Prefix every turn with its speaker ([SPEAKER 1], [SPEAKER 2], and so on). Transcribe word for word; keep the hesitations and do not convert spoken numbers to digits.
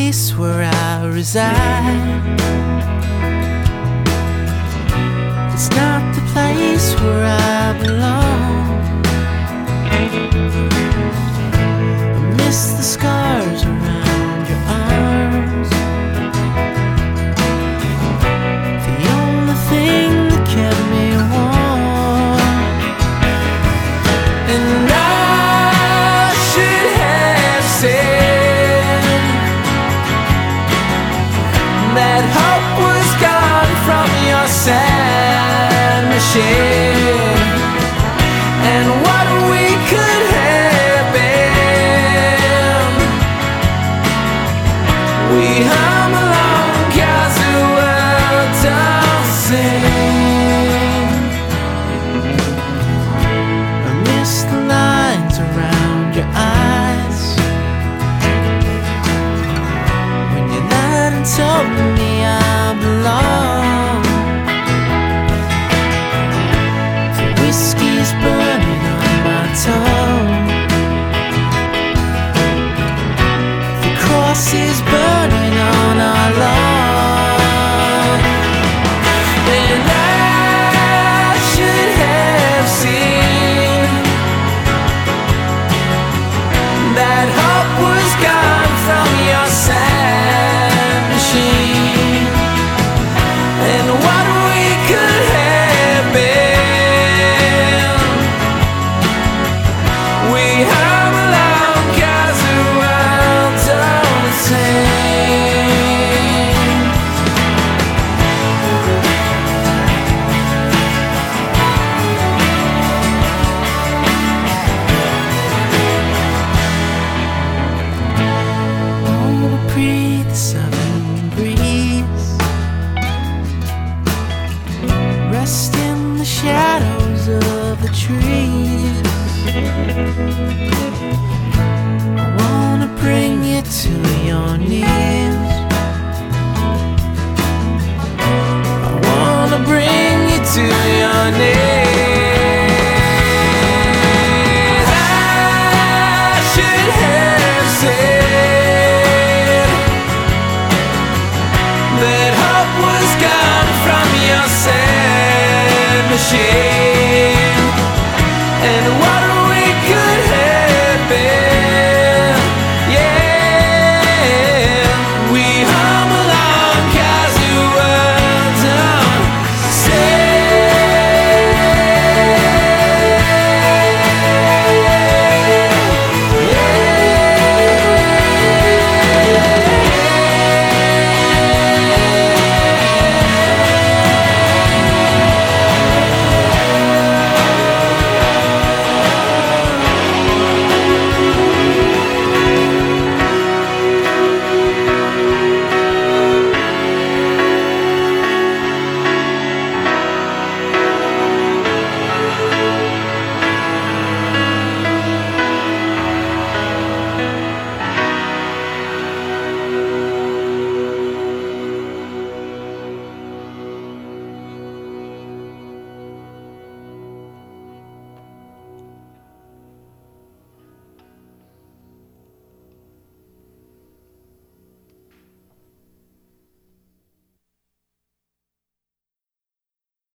[SPEAKER 1] place where I reside. It's not the place where I belong. I miss the scars around your arms, the only thing that kept me warm. And I should have said that hope was gone from your sad machine, and what we could have been. We hum along 'cause the world don't sing. I miss the lines around your eyes when you lied and told me I belong. The whiskey's burning on my tongue, the cross is burning on our lawn. And I should have seen that hope was gone from your sad machine, and what we could have been. We hum along 'cause the world don't sing. Wanna breathe the southern breeze, rest in the shadows of the trees. I wanna bring you to your knees. I wanna bring you to your knees. I should have said that hope was gone from your sad machine.